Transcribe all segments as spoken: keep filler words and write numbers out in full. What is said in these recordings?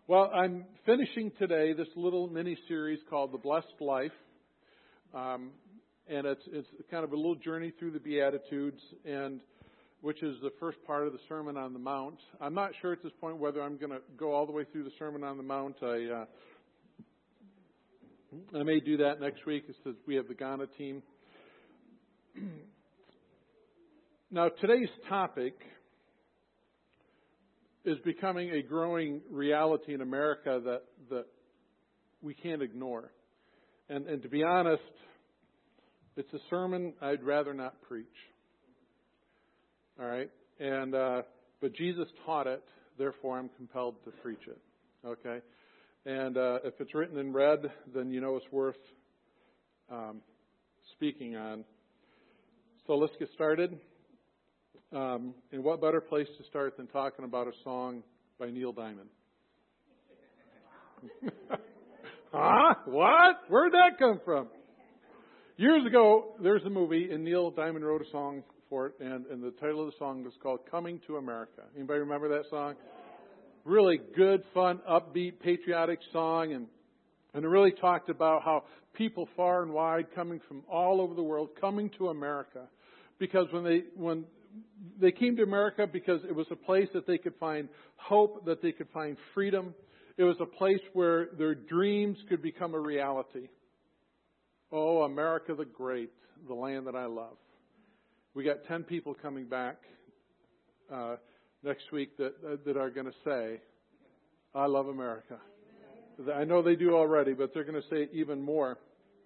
Well, I'm finishing today this little mini-series called The Blessed Life. Um, and it's it's kind of a little journey through the Beatitudes, and which is the first part of the Sermon on the Mount. I'm not sure at this point whether I'm going to go all the way through the Sermon on the Mount. I uh, I may do that next week because we have the Ghana team. Now, today's topic is becoming a growing reality in America that, that we can't ignore. And, and to be honest, it's a sermon I'd rather not preach. All right? And uh, but Jesus taught it, therefore I'm compelled to preach it. Okay? And uh, if it's written in red, then you know it's worth um, speaking on. So let's get started. Um, and what better place to start than talking about a song by Neil Diamond? Huh? What? Where'd that come from? Years ago, there's a movie, and Neil Diamond wrote a song for it, and, and the title of the song was called Coming to America. Anybody remember that song? Really good, fun, upbeat, patriotic song, and, and it really talked about how people far and wide, coming from all over the world, coming to America. Because when they when they came to America because it was a place that they could find hope, that they could find freedom. It was a place where their dreams could become a reality. Oh, America the Great, the land that I love. We got ten people coming back uh, next week that that are going to say, I love America. I know they do already, but they're going to say it even more.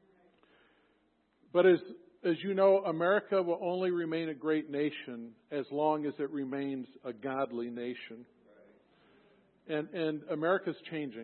But as As you know, America will only remain a great nation as long as it remains a godly nation. And and America's changing.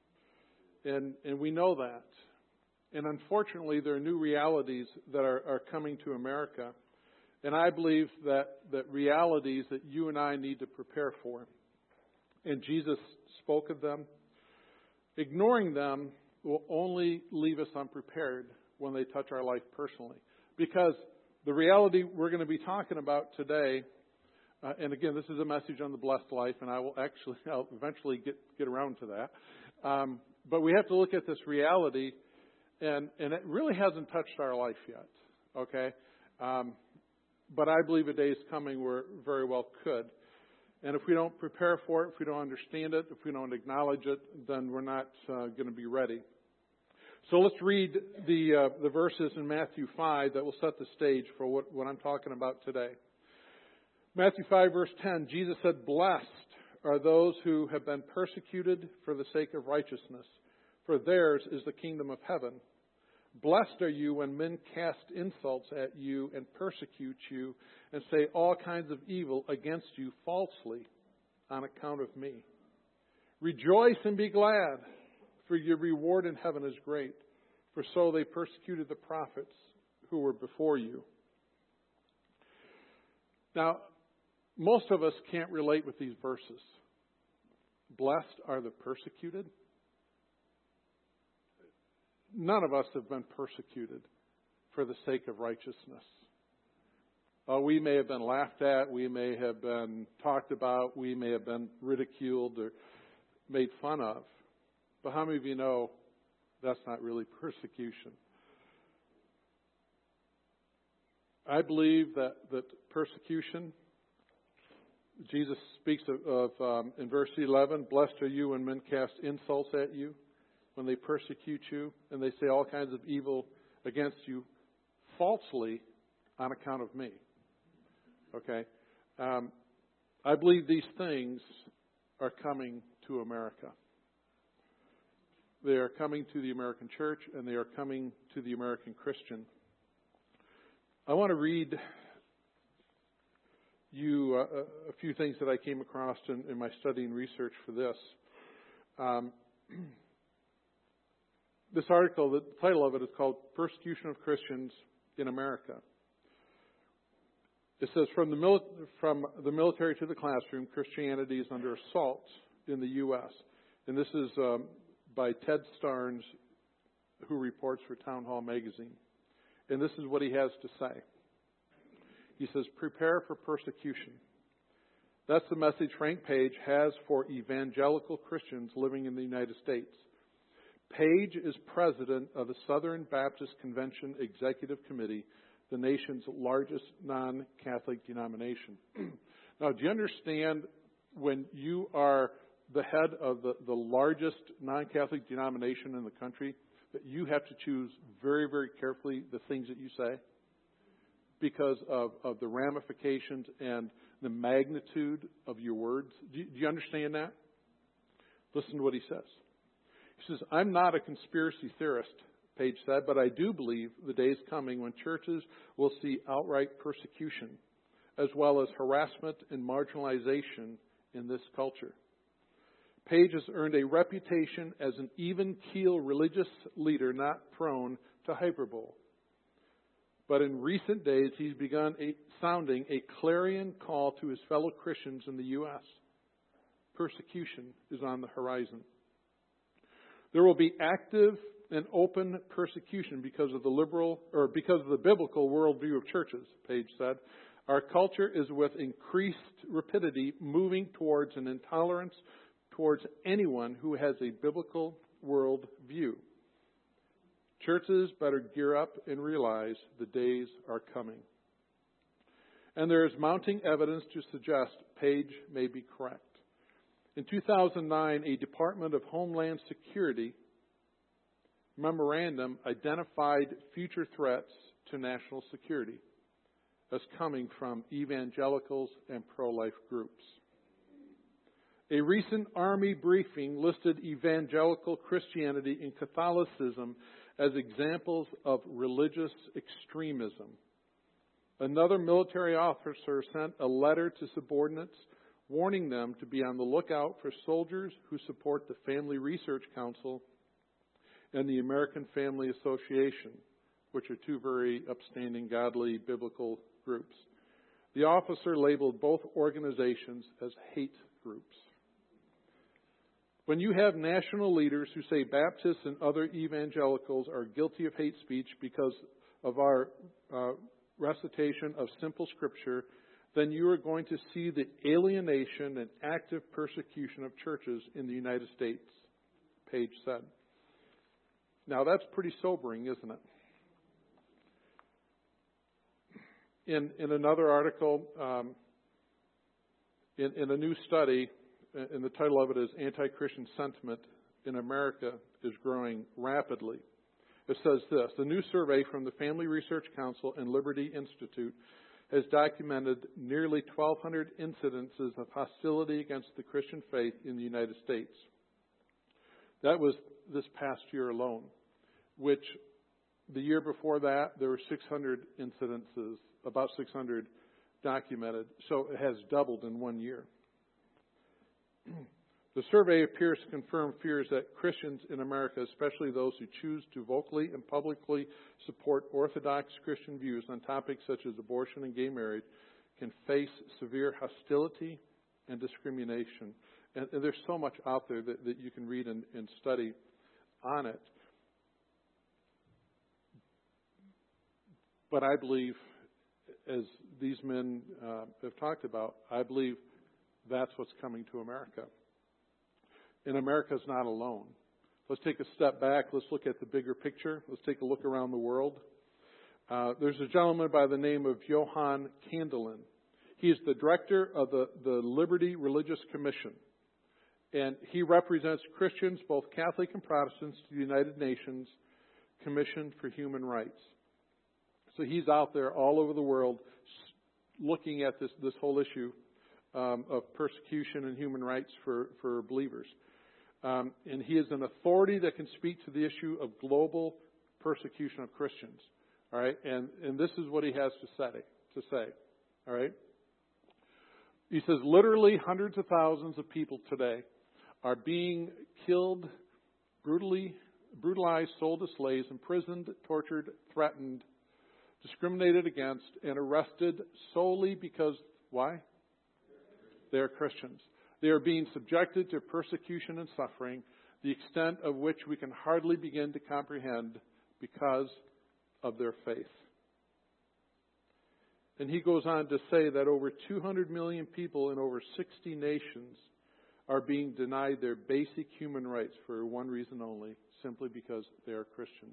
And and we know that. And unfortunately, there are new realities that are, are coming to America. And I believe that, that realities that you and I need to prepare for. And Jesus spoke of them. Ignoring them will only leave us unprepared when they touch our life personally. Because the reality we're going to be talking about today, uh, and again, this is a message on the blessed life, and I will actually, I'll eventually get, get around to that. Um, but we have to look at this reality, and, and it really hasn't touched our life yet, okay? Um, but I believe a day is coming where it very well could. And if we don't prepare for it, if we don't understand it, if we don't acknowledge it, then we're not uh, going to be ready. So let's read the uh, the verses in Matthew five that will set the stage for what, what I'm talking about today. Matthew five, verse ten, Jesus said, "Blessed are those who have been persecuted for the sake of righteousness, for theirs is the kingdom of heaven. Blessed are you when men cast insults at you and persecute you and say all kinds of evil against you falsely on account of me. Rejoice and be glad, for your reward in heaven is great, for so they persecuted the prophets who were before you." Now, most of us can't relate with these verses. Blessed are the persecuted. None of us have been persecuted for the sake of righteousness. Uh, we may have been laughed at, we may have been talked about, we may have been ridiculed or made fun of. But how many of you know that's not really persecution? I believe that, that persecution, Jesus speaks of, of um, in verse eleven, "Blessed are you when men cast insults at you, when they persecute you, and they say all kinds of evil against you falsely on account of me." Okay? Um, I believe these things are coming to America. They are coming to the American church, and they are coming to the American Christian. I want to read you uh, a few things that I came across in, in my study and research for this. Um, this article, the title of it is called "Persecution of Christians in America." It says, from the, mili- from the military to the classroom, Christianity is under assault in the U S And this is um, by Ted Starnes, who reports for Town Hall Magazine. And this is what he has to say. He says, "Prepare for persecution. That's the message Frank Page has for evangelical Christians living in the United States. Page is president of the Southern Baptist Convention Executive Committee, the nation's largest non-Catholic denomination. Now, do you understand when you are the head of the, the largest non-Catholic denomination in the country, that you have to choose very, very carefully the things that you say because of, of the ramifications and the magnitude of your words? Do you, do you understand that? Listen to what he says. He says, I'm not a conspiracy theorist, Page said, but I do believe the day is coming when churches will see outright persecution as well as harassment and marginalization in this culture. Page has earned a reputation as an even-keel religious leader not prone to hyperbole. But in recent days, he's begun a, sounding a clarion call to his fellow Christians in the U S Persecution is on the horizon. There will be active and open persecution because of the liberal or because of the biblical worldview of churches, Page said. Our culture is with increased rapidity moving towards an intolerance towards anyone who has a biblical world view. Churches better gear up and realize the days are coming. And there is mounting evidence to suggest Page may be correct. In two thousand nine, a Department of Homeland Security memorandum identified future threats to national security as coming from evangelicals and pro-life groups. A recent Army briefing listed evangelical Christianity and Catholicism as examples of religious extremism. Another military officer sent a letter to subordinates warning them to be on the lookout for soldiers who support the Family Research Council and the American Family Association, which are two very upstanding, godly, biblical groups. The officer labeled both organizations as hate groups. When you have national leaders who say Baptists and other evangelicals are guilty of hate speech because of our uh, recitation of simple scripture, then you are going to see the alienation and active persecution of churches in the United States, Page said. Now, that's pretty sobering, isn't it? In, in another article, um, in, in a new study, and the title of it is Anti-Christian Sentiment in America is Growing Rapidly. It says this: the new survey from the Family Research Council and Liberty Institute has documented nearly twelve hundred incidences of hostility against the Christian faith in the United States. That was this past year alone, which the year before that, there were six hundred incidences, about six hundred documented. So it has doubled in one year. The survey appears to confirm fears that Christians in America, especially those who choose to vocally and publicly support Orthodox Christian views on topics such as abortion and gay marriage, can face severe hostility and discrimination. And, and there's so much out there that, that you can read and, and study on it. But I believe, as these men uh, have talked about, I believe that's what's coming to America. And America's not alone. Let's take a step back. Let's look at the bigger picture. Let's take a look around the world. Uh, there's a gentleman by the name of Johann Candelin. He is the director of the, the Liberty Religious Commission. And he represents Christians, both Catholic and Protestants, to the United Nations Commission for Human Rights. So he's out there all over the world looking at this, this whole issue um, of persecution and human rights for, for believers. Um, and he is an authority that can speak to the issue of global persecution of Christians. All right, and, and this is what he has to say. To say, all right. He says, literally hundreds of thousands of people today are being killed, brutally, brutalized, sold as slaves, imprisoned, tortured, threatened, discriminated against, and arrested solely because, why? They're Christians. They are being subjected to persecution and suffering, the extent of which we can hardly begin to comprehend because of their faith. And he goes on to say that over two hundred million people in over sixty nations are being denied their basic human rights for one reason only, simply because they are Christians.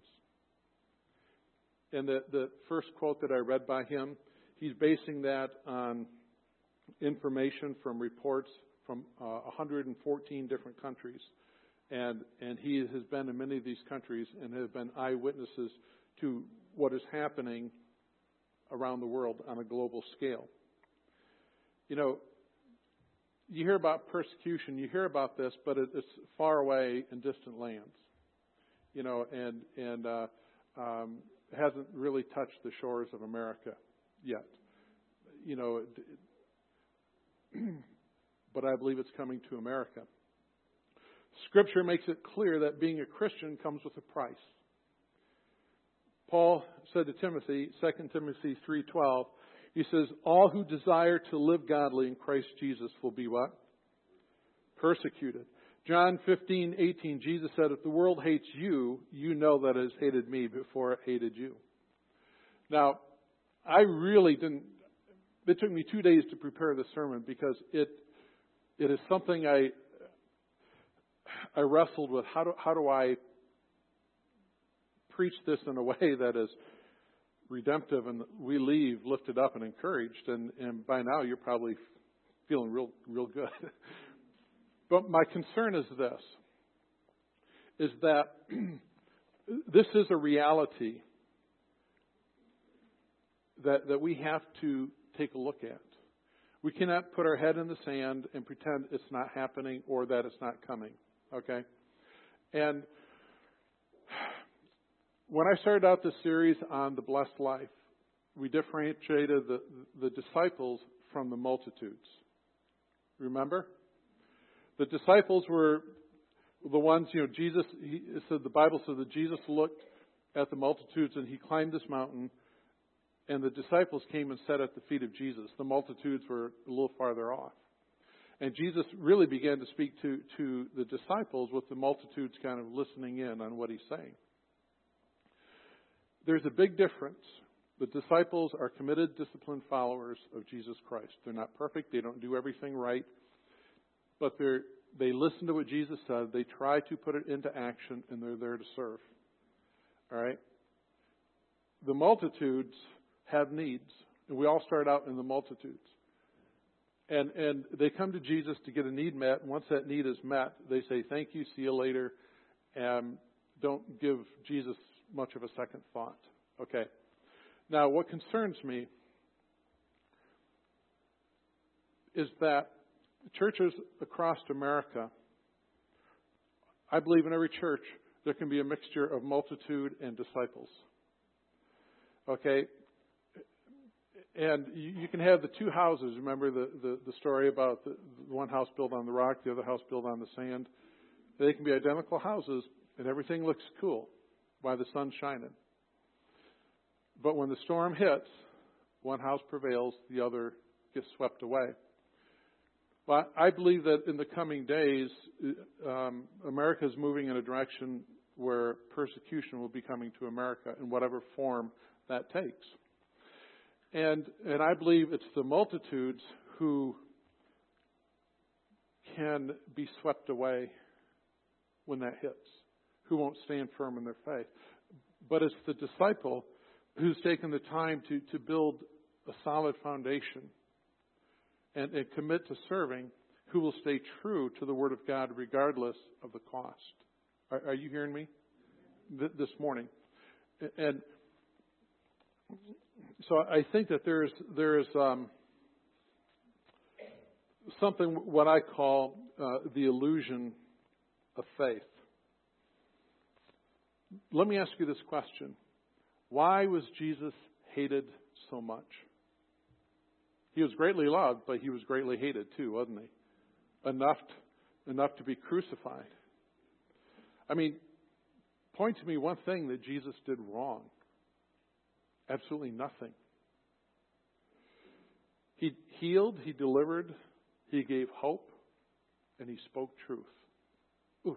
And the, the first quote that I read by him, he's basing that on information from reports from uh, one hundred fourteen different countries. And, and he has been in many of these countries and has been eyewitnesses to what is happening around the world on a global scale. You know, you hear about persecution, you hear about this, but it, it's far away in distant lands. You know, and and uh, um, hasn't really touched the shores of America yet. You know, it, it, but I believe it's coming to America. Scripture makes it clear that being a Christian comes with a price. Paul said to Timothy, Second Timothy three twelve, he says, all who desire to live godly in Christ Jesus will be what? Persecuted. John fifteen eighteen, Jesus said, if the world hates you, you know that it has hated me before it hated you. Now, I really didn't, it took me two days to prepare the sermon because it it is something I I wrestled with. How do, how do I preach this in a way that is redemptive and we leave lifted up and encouraged? And, and by now you're probably feeling real, real good. But my concern is this, is that this is a reality that, that we have to take a look at. We cannot put our head in the sand and pretend it's not happening or that it's not coming. Okay? And when I started out this series on the blessed life, we differentiated the, the disciples from the multitudes. Remember? The disciples were the ones, you know, Jesus, he said, the Bible said that Jesus looked at the multitudes and he climbed this mountain and the disciples came and sat at the feet of Jesus. The multitudes were a little farther off. And Jesus really began to speak to, to the disciples with the multitudes kind of listening in on what he's saying. There's a big difference. The disciples are committed, disciplined followers of Jesus Christ. They're not perfect. They don't do everything right. But they're, they listen to what Jesus said. They try to put it into action, and they're there to serve. All right? The multitudes have needs. And we all start out in the multitudes. And and they come to Jesus to get a need met. And once that need is met, they say, thank you, see you later. And don't give Jesus much of a second thought. Okay. Now, what concerns me is that churches across America, I believe in every church, there can be a mixture of multitude and disciples. Okay. And you, you can have the two houses. Remember the, the, the story about the, the one house built on the rock, the other house built on the sand. They can be identical houses, and everything looks cool while the sun's shining. But when the storm hits, one house prevails, the other gets swept away. But I believe that in the coming days, um, America is moving in a direction where persecution will be coming to America in whatever form that takes. And and I believe it's the multitudes who can be swept away when that hits, who won't stand firm in their faith. But it's the disciple who's taken the time to, to build a solid foundation and, and commit to serving, who will stay true to the Word of God regardless of the cost. Are, are you hearing me Th- this morning? And so I think that there's there's um, something what I call uh, the illusion of faith. Let me ask you this question: why was Jesus hated so much? He was greatly loved, but he was greatly hated too, wasn't he? Enough, enough to be crucified. I mean, point to me one thing that Jesus did wrong. Absolutely nothing. He healed, he delivered, he gave hope, and he spoke truth. Ooh.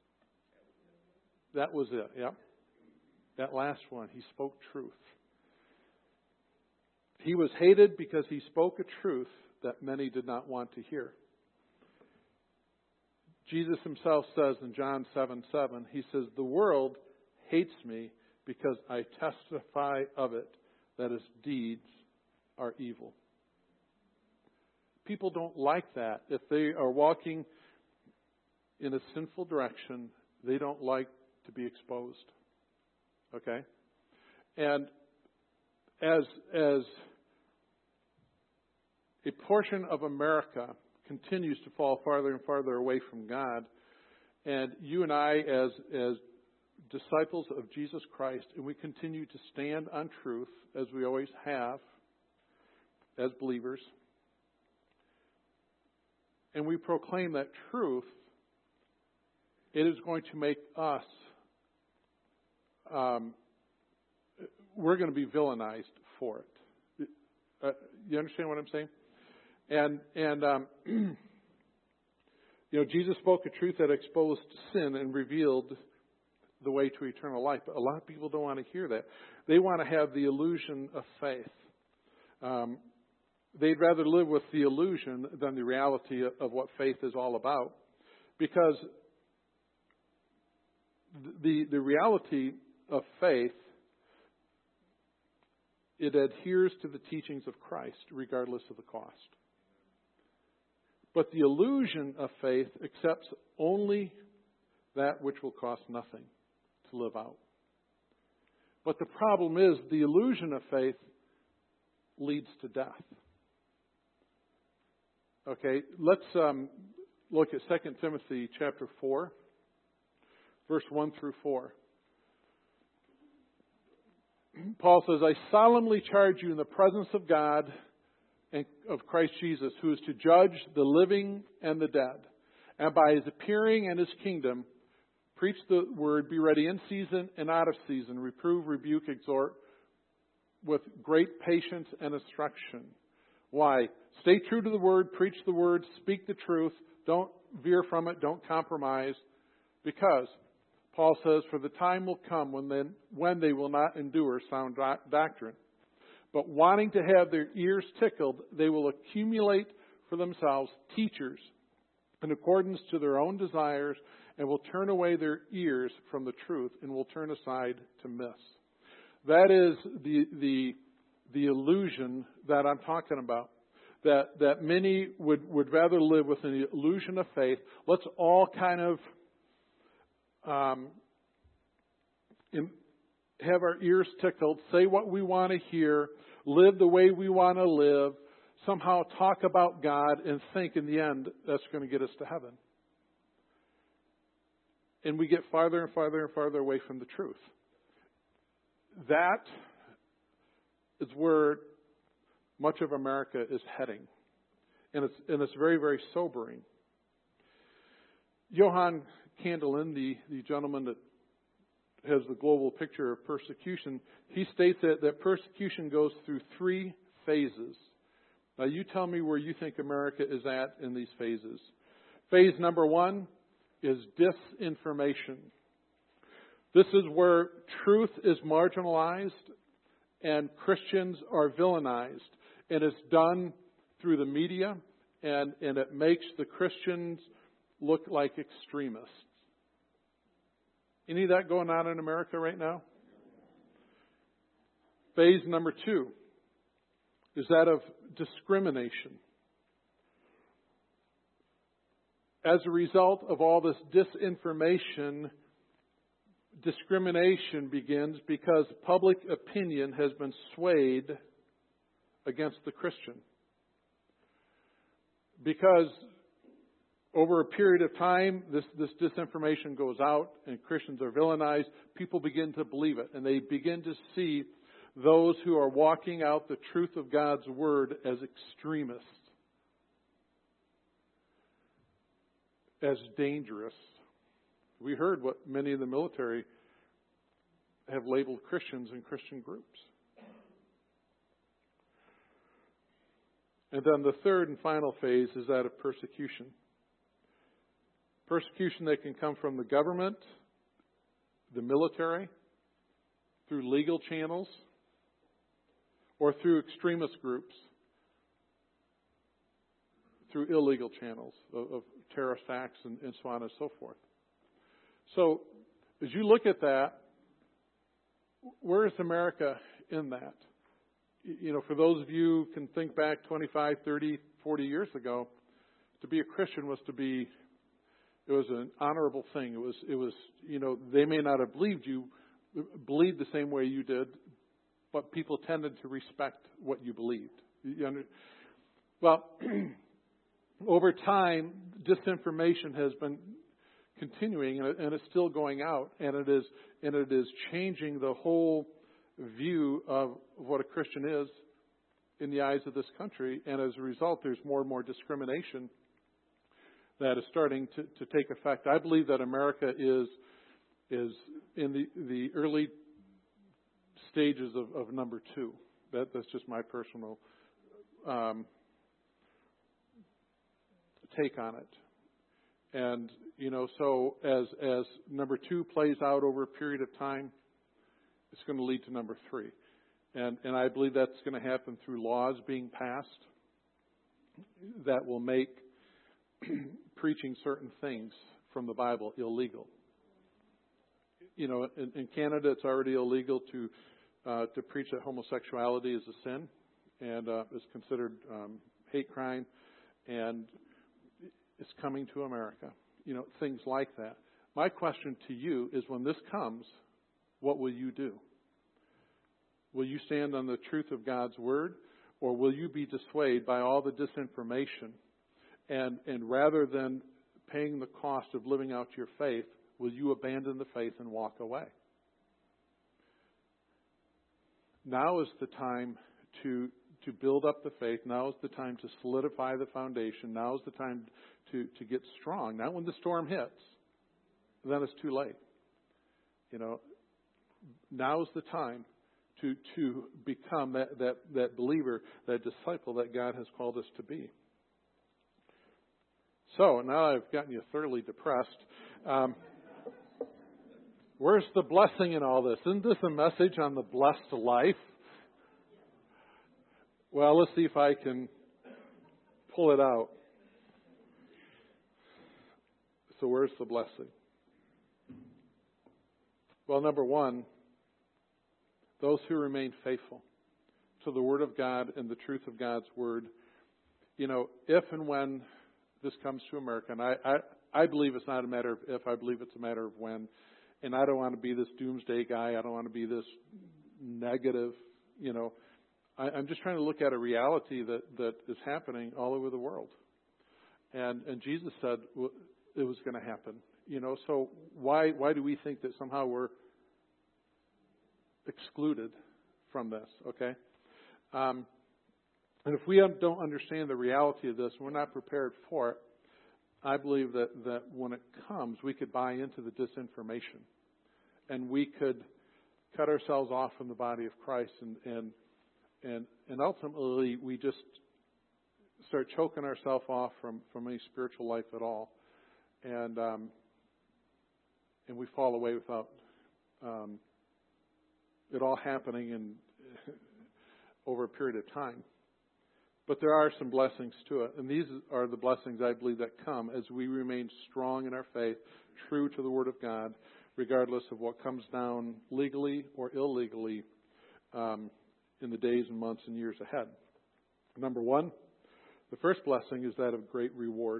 That was it, yeah. That last one, he spoke truth. He was hated because he spoke a truth that many did not want to hear. Jesus himself says in John seven seven, he says, the world hates me because I testify of it that its deeds are evil. People don't like that. If they are walking in a sinful direction, they don't like to be exposed. Okay? And as as a portion of America continues to fall farther and farther away from God, and you and I as as disciples of Jesus Christ, and we continue to stand on truth as we always have as believers, and we proclaim that truth, it is going to make us, um, we're going to be villainized for it. Uh, you understand what I'm saying? And, and um, you know, Jesus spoke a truth that exposed sin and revealed the way to eternal life. But a lot of people don't want to hear that. They want to have the illusion of faith. Um, they'd rather live with the illusion than the reality of what faith is all about. Because the, the reality of faith, it adheres to the teachings of Christ regardless of the cost. But the illusion of faith accepts only that which will cost nothing to live out. But the problem is the illusion of faith leads to death. Okay, let's um, look at Second Timothy chapter four, verse one through four. Paul says, I solemnly charge you in the presence of God and of Christ Jesus, who is to judge the living and the dead. And by his appearing and his kingdom, preach the word, be ready in season and out of season, reprove, rebuke, exhort with great patience and instruction. Why? Stay true to the word, preach the word, speak the truth, don't veer from it, don't compromise, because Paul says, for the time will come when, then, when they will not endure sound doctrine. But wanting to have their ears tickled, they will accumulate for themselves teachers in accordance to their own desires, and will turn away their ears from the truth and will turn aside to myths. That is the the the illusion that I'm talking about. That that many would, would rather live with an illusion of faith. Let's all kind of um, in, have our ears tickled, say what we want to hear, live the way we want to live, somehow talk about God and think in the end that's going to get us to heaven. And we get farther and farther and farther away from the truth. That is where much of America is heading. And it's, and it's very, very sobering. Johann Candelin, the, the gentleman that has the global picture of persecution, he states that, that persecution goes through three phases. Now you tell me where you think America is at in these phases. Phase number one is disinformation. This is where truth is marginalized and Christians are villainized. And it's done through the media, and, and it makes the Christians look like extremists. Any of that going on in America right now? Phase number two is that of discrimination. As a result of all this disinformation, discrimination begins because public opinion has been swayed against the Christian. Because over a period of time, this, this disinformation goes out and Christians are villainized. People begin to believe it, and they begin to see those who are walking out the truth of God's Word as extremists, as dangerous. We heard what many in the military have labeled Christians and Christian groups. And then the third and final phase is that of persecution. Persecution that can come from the government, the military, through legal channels, or through extremist groups, through illegal channels of, of terrorist acts and, and so on and so forth. So as you look at that, where is America in that? You know, for those of you who can think back twenty-five, thirty, forty years ago, to be a Christian was to be, it was an honorable thing. It was, it was, you know, they may not have believed you, believed the same way you did, but people tended to respect what you believed. You under, well, over time, disinformation has been continuing, and it's still going out, and it is, and it is changing the whole view of what a Christian is in the eyes of this country. And as a result, there's more and more discrimination that is starting to, to take effect. I believe that America is is in the the early stages of, of number two. That that's just my personal um, take on it. And you know, so as as number two plays out over a period of time, it's going to lead to number three. And and I believe that's going to happen through laws being passed that will make preaching certain things from the Bible illegal. You know, in, in Canada, it's already illegal to uh, to preach that homosexuality is a sin and uh, is considered um, hate crime, and it's coming to America. You know, things like that. My question to you is, when this comes, what will you do? Will you stand on the truth of God's Word, or will you be dissuaded by all the disinformation? And, and rather than paying the cost of living out your faith, will you abandon the faith and walk away? Now is the time to, to build up the faith. Now is the time to solidify the foundation. Now is the time to, to get strong. Not when the storm hits. Then it's too late. You know, now is the time to to become that, that, that believer, that disciple that God has called us to be. So, now I've gotten you thoroughly depressed. Um, where's the blessing in all this? Isn't this a message on the blessed life? Well, let's see if I can pull it out. So where's the blessing? Well, number one, those who remain faithful to the Word of God and the truth of God's Word. You know, if and when this comes to America, and I, I, I believe it's not a matter of if, I believe it's a matter of when. And I don't want to be this doomsday guy. I don't want to be this negative, you know. I, I'm just trying to look at a reality that, that is happening all over the world. And and Jesus said it was going to happen. You know, so why why do we think that somehow we're excluded from this, okay? Um, and if we don't understand the reality of this, we're not prepared for it, I believe that, that when it comes, we could buy into the disinformation. And we could cut ourselves off from the body of Christ. And, and, and, and ultimately, we just start choking ourselves off from, from any spiritual life at all. And, um, and we fall away without um, it all happening in over a period of time. But there are some blessings to it. And these are the blessings, I believe, that come as we remain strong in our faith, true to the Word of God, regardless of what comes down legally or illegally um, in the days and months and years ahead. Number one, the first blessing is that of great reward.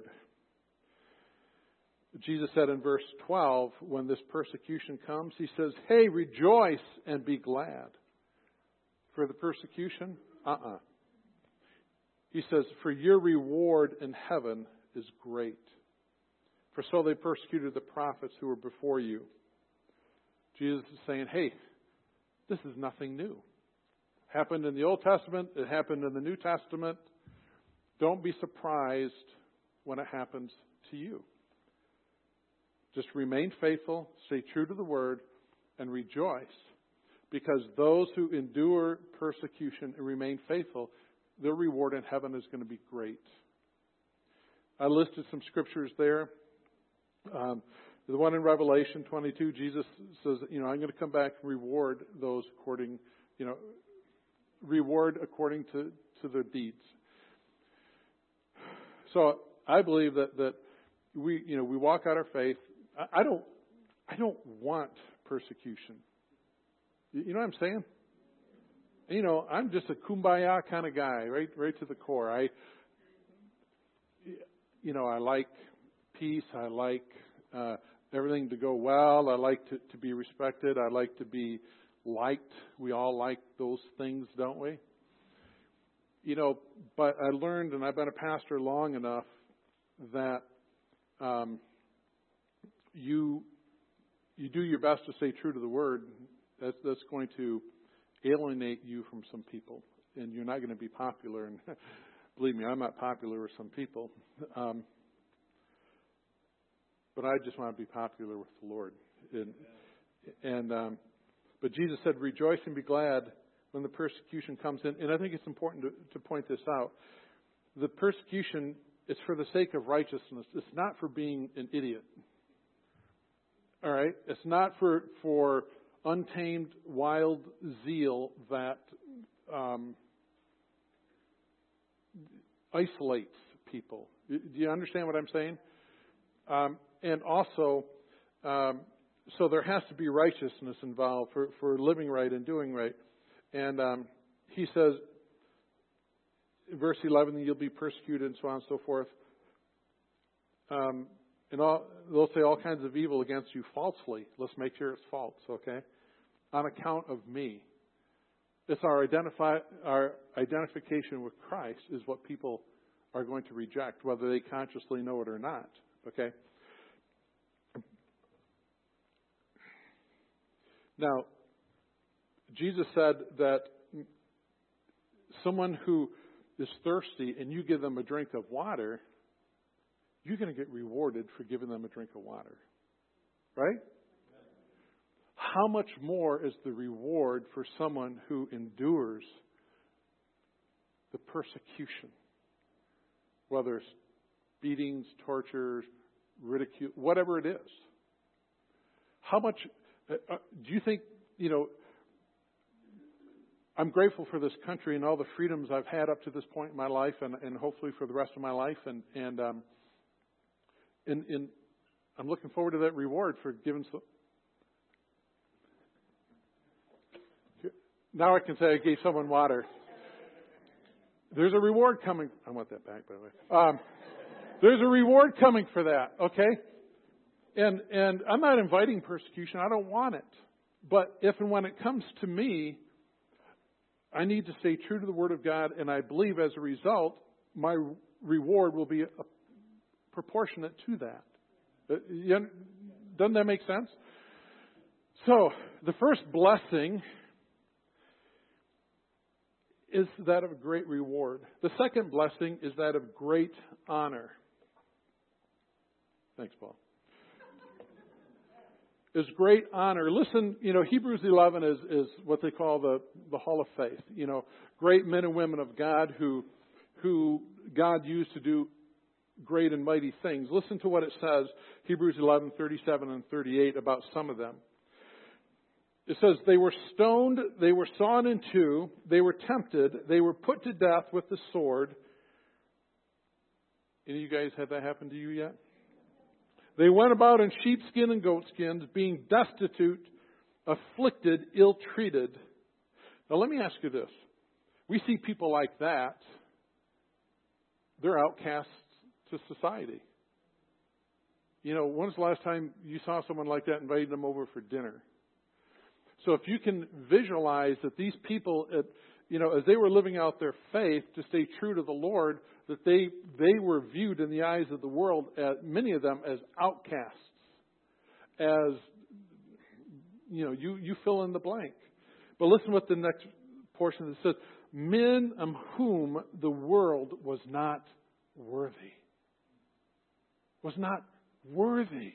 Jesus said in verse twelve, when this persecution comes, He says, hey, rejoice and be glad. For the persecution? Uh-uh. He says, for your reward in heaven is great. For so they persecuted the prophets who were before you. Jesus is saying, hey, this is nothing new. Happened in the Old Testament. It happened in the New Testament. Don't be surprised when it happens to you. Just remain faithful, stay true to the Word, and rejoice. Because those who endure persecution and remain faithful, their reward in heaven is going to be great. I listed some scriptures there. Um, the one in Revelation twenty-two, Jesus says, you know, I'm going to come back and reward those according, you know, reward according to, to their deeds. So I believe that, that we, you know, we walk out our faith. I, I don't, I don't want persecution. You know what I'm saying? You know, I'm just a kumbaya kind of guy, right, right to the core. I, you know, I like peace. I like uh, everything to go well. I like to, to be respected. I like to be liked. We all like those things, don't we? You know, but I learned, and I've been a pastor long enough, that um, you you do your best to stay true to the Word. That's, that's going to alienate you from some people, and you're not going to be popular. And believe me, I'm not popular with some people. Um, but I just want to be popular with the Lord. And, and um, but Jesus said, "Rejoice and be glad when the persecution comes in." And I think it's important to, to point this out. The persecution is for the sake of righteousness. It's not for being an idiot. All right? It's not for for untamed, wild zeal that um, isolates people. Do you understand what I'm saying? Um, and also, um, so there has to be righteousness involved for, for living right and doing right. And um, he says, in verse eleven, you'll be persecuted and so on and so forth. Um, and all, they'll say all kinds of evil against you falsely. Let's make sure it's false, okay? On account of me. It's our identify our identification with Christ is what people are going to reject, whether they consciously know it or not. Okay? Now, Jesus said that someone who is thirsty and you give them a drink of water, you're going to get rewarded for giving them a drink of water. Right? How much more is the reward for someone who endures the persecution? Whether it's beatings, tortures, ridicule, whatever it is. How much, uh, do you think, you know, I'm grateful for this country and all the freedoms I've had up to this point in my life and, and hopefully for the rest of my life. And, and, um, and, and I'm looking forward to that reward for giving so. Now I can say I gave someone water. There's a reward coming. I want that back, by the way. Um, there's a reward coming for that, okay? And and I'm not inviting persecution. I don't want it. But if and when it comes to me, I need to stay true to the Word of God, and I believe as a result, my reward will be a, proportionate to that. Doesn't that make sense? So, the first blessing is that of great reward. The second blessing is that of great honor. Thanks, Paul. Is great honor. Listen, you know, Hebrews eleven is, is what they call the, the Hall of Faith. You know, great men and women of God who who God used to do great and mighty things. Listen to what it says, Hebrews eleven, thirty-seven and thirty-eight, about some of them. It says, they were stoned, they were sawn in two, they were tempted, they were put to death with the sword. Any of you guys had that happen to you yet? They went about in sheepskin and goatskins, being destitute, afflicted, ill-treated. Now let me ask you this. We see people like that. They're outcasts to society. You know, when's the last time you saw someone like that inviting them over for dinner? So if you can visualize that these people, you know, as they were living out their faith to stay true to the Lord, that they they were viewed in the eyes of the world, as, many of them, as outcasts, as, you know, you, you fill in the blank. But listen what the next portion that says, men of whom the world was not worthy. Was not worthy.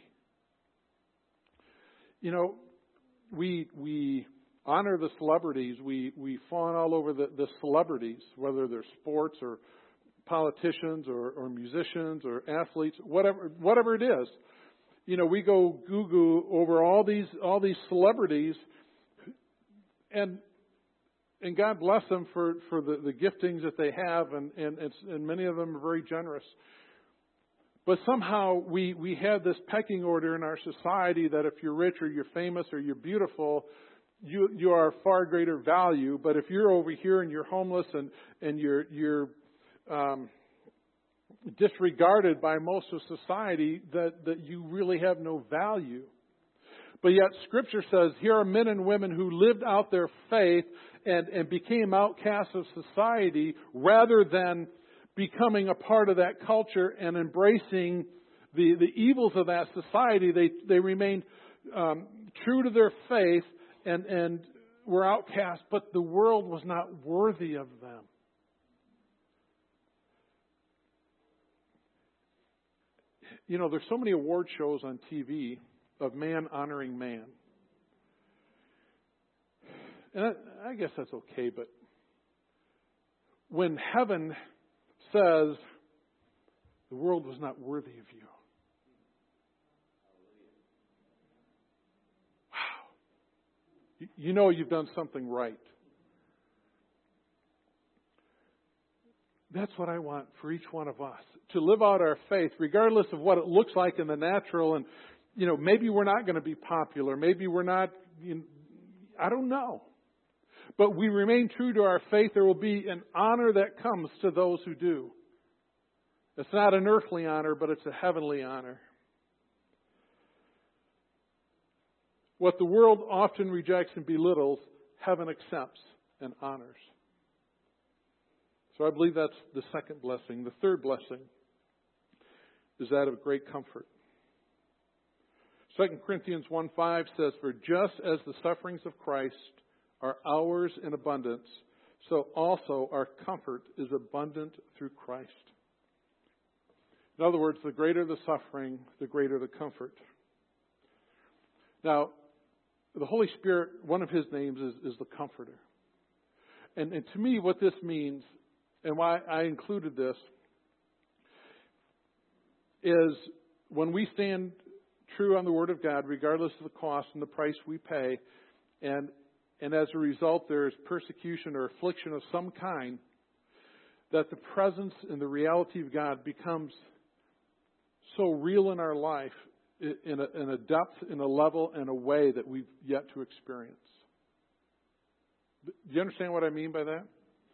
You know, we we honor the celebrities. We we fawn all over the, the celebrities, whether they're sports or politicians or, or musicians or athletes, whatever whatever it is. You know, we go goo-goo over all these all these celebrities, and and God bless them for, for the, the giftings that they have, and, and, it's, and many of them are very generous. But somehow we, we have this pecking order in our society that if you're rich or you're famous or you're beautiful, you you are of far greater value. But if you're over here and you're homeless and, and you're you're um, disregarded by most of society, that, that you really have no value. But yet Scripture says, here are men and women who lived out their faith and, and became outcasts of society rather than becoming a part of that culture and embracing the, the evils of that society. They they remained um, true to their faith and, and were outcast, but the world was not worthy of them. You know, there's so many award shows on T V of man honoring man. And I, I guess that's okay, but when heaven says the world was not worthy of you. Wow. You know you've done something right. That's what I want for each one of us. To live out our faith, regardless of what it looks like in the natural. And, you know, maybe we're not going to be popular. Maybe we're not, you know, I don't know. But we remain true to our faith. There will be an honor that comes to those who do. It's not an earthly honor, but it's a heavenly honor. What the world often rejects and belittles, heaven accepts and honors. So I believe that's the second blessing. The third blessing is that of great comfort. Second Corinthians one five says, for just as the sufferings of Christ are ours in abundance, so also our comfort is abundant through Christ. In other words, the greater the suffering, the greater the comfort. Now, the Holy Spirit, one of His names is, is the Comforter. And, and to me, what this means, and why I included this, is when we stand true on the Word of God, regardless of the cost and the price we pay, and and as a result there is persecution or affliction of some kind, that the presence and the reality of God becomes so real in our life in a, in a depth, in a level, and a way that we've yet to experience. Do you understand what I mean by that?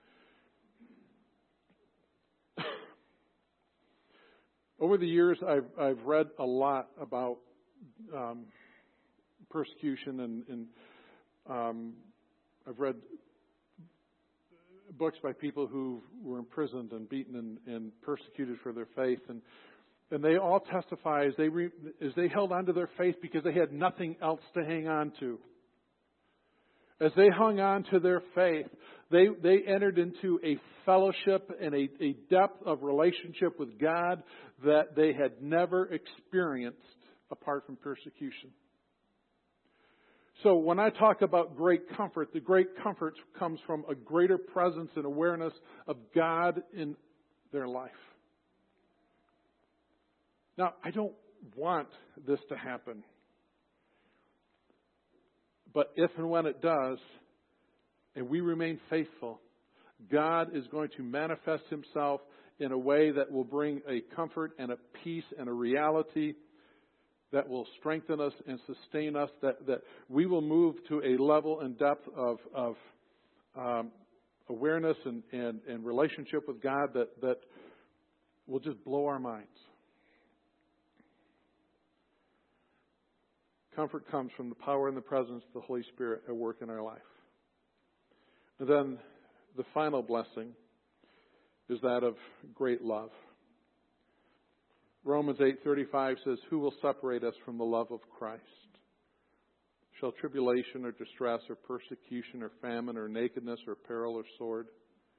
Over the years, I've I've read a lot about um, persecution, and, and um, I've read books by people who were imprisoned and beaten and, and persecuted for their faith, and and they all testify as they re, as they held on to their faith because they had nothing else to hang on to. As they hung on to their faith, they they entered into a fellowship and a, a depth of relationship with God that they had never experienced apart from persecution. So when I talk about great comfort, the great comfort comes from a greater presence and awareness of God in their life. Now, I don't want this to happen. But if and when it does, and we remain faithful, God is going to manifest Himself in a way that will bring a comfort and a peace and a reality that will strengthen us and sustain us, that, that we will move to a level and depth of, of um, awareness and, and, and relationship with God that, that will just blow our minds. Comfort comes from the power and the presence of the Holy Spirit at work in our life. And then the final blessing is that of great love. Romans eight thirty-five says, who will separate us from the love of Christ? Shall tribulation or distress or persecution or famine or nakedness or peril or sword?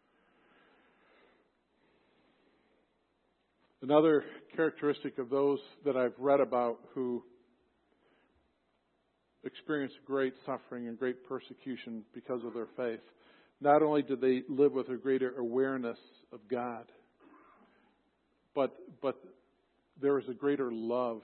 Another characteristic of those that I've read about who experienced great suffering and great persecution because of their faith, not only did they live with a greater awareness of God, but but there was a greater love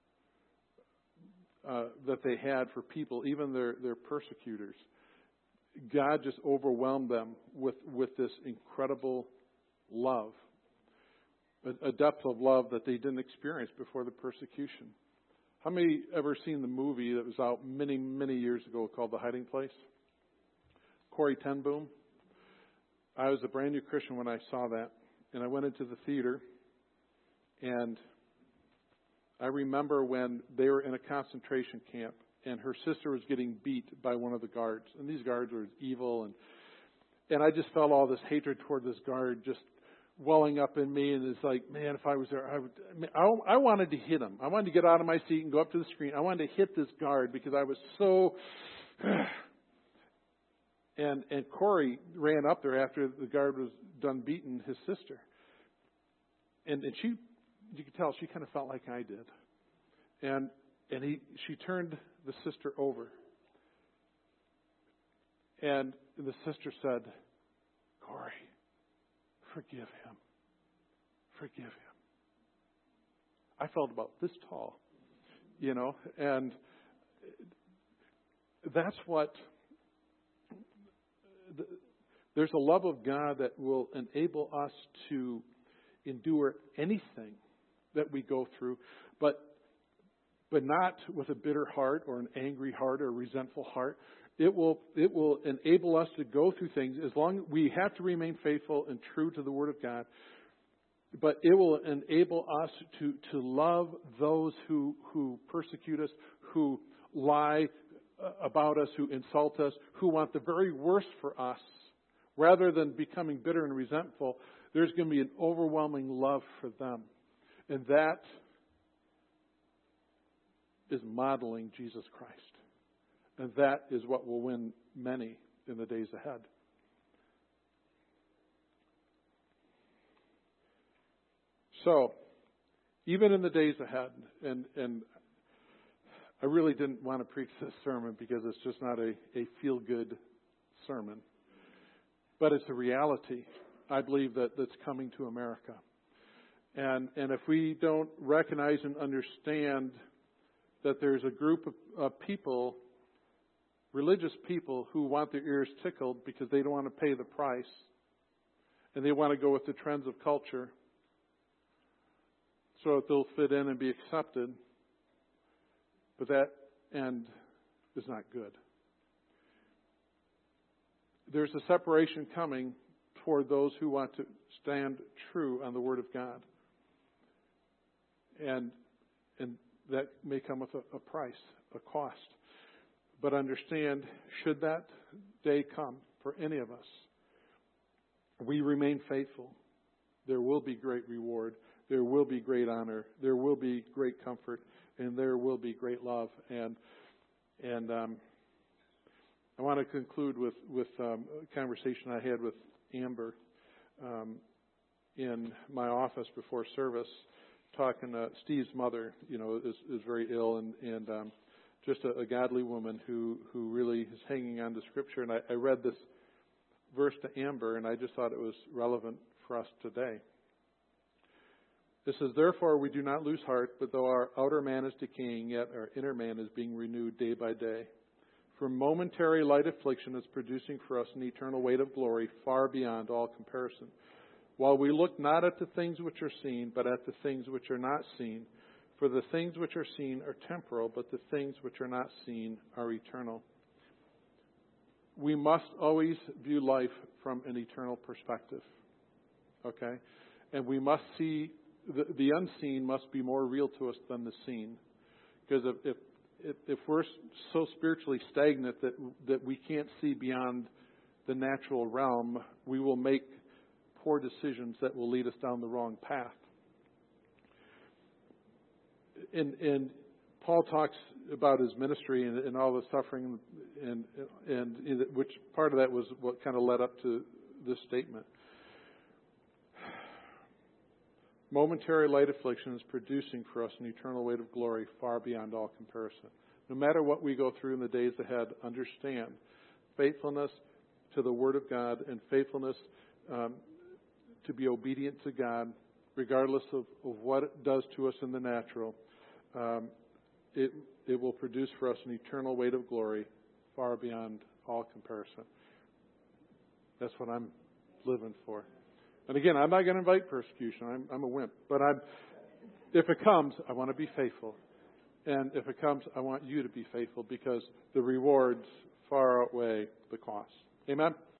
uh, that they had for people, even their, their persecutors. God just overwhelmed them with, with this incredible love, a, a depth of love that they didn't experience before the persecution. How many ever seen the movie that was out many, many years ago called The Hiding Place? Corrie ten Boom. I was a brand new Christian when I saw that, and I went into the theater, and I remember when they were in a concentration camp, and her sister was getting beat by one of the guards, and these guards were evil, and and I just felt all this hatred toward this guard just welling up in me, and it's like, man, if I was there, I would. I, I wanted to hit him. I wanted to get out of my seat and go up to the screen. I wanted to hit this guard because I was so. and and Corey ran up there after the guard was done beating his sister, and and she, you could tell she kind of felt like I did, and and he she turned the sister over, and the sister said, "Corey, forgive him. Forgive him." I felt about this tall, you know, and that's what, there's a love of God that will enable us to endure anything that we go through, but but not with a bitter heart or an angry heart or a resentful heart. It will it will enable us to go through things as long as we have to remain faithful and true to the Word of God. But it will enable us to, to love those who, who persecute us, who lie about us, who insult us, who want the very worst for us. Rather than becoming bitter and resentful, there's going to be an overwhelming love for them. And that is modeling Jesus Christ. And that is what will win many in the days ahead. So, even in the days ahead, and, and I really didn't want to preach this sermon because it's just not a, a feel-good sermon. But it's a reality, I believe, that, that's coming to America. And, and if we don't recognize and understand that there's a group of, of people, religious people, who want their ears tickled because they don't want to pay the price, and they want to go with the trends of culture so that they'll fit in and be accepted, but that end is not good. There's a separation coming toward those who want to stand true on the Word of God. And and that may come with a, a price, a cost. But understand, should that day come for any of us, we remain faithful, there will be great reward, there will be great honor, there will be great comfort, and there will be great love. And and um, I want to conclude with, with um, a conversation I had with Amber um, in my office before service, talking to Steve's mother, you know, is, is very ill, and, and um, just a, a godly woman who, who really is hanging on to Scripture. And I, I read this verse to Amber, and I just thought it was relevant for us today. It says, "Therefore we do not lose heart, but though our outer man is decaying, yet our inner man is being renewed day by day. For momentary light affliction is producing for us an eternal weight of glory far beyond all comparison. While we look not at the things which are seen, but at the things which are not seen. For the things which are seen are temporal, but the things which are not seen are eternal." We must always view life from an eternal perspective. Okay? And we must see, the, the unseen must be more real to us than the seen. Because if, if If, if we're so spiritually stagnant that that we can't see beyond the natural realm, we will make poor decisions that will lead us down the wrong path. And, and Paul talks about his ministry and, and all the suffering, and, and and which part of that was what kind of led up to this statement. Momentary light affliction is producing for us an eternal weight of glory far beyond all comparison. No matter what we go through in the days ahead, understand faithfulness to the Word of God and faithfulness um, to be obedient to God, regardless of, of what it does to us in the natural. Um, it, it will produce for us an eternal weight of glory far beyond all comparison. That's what I'm living for. And again, I'm not going to invite persecution. I'm, I'm a wimp. But I'm, if it comes, I want to be faithful. And if it comes, I want you to be faithful because the rewards far outweigh the costs. Amen?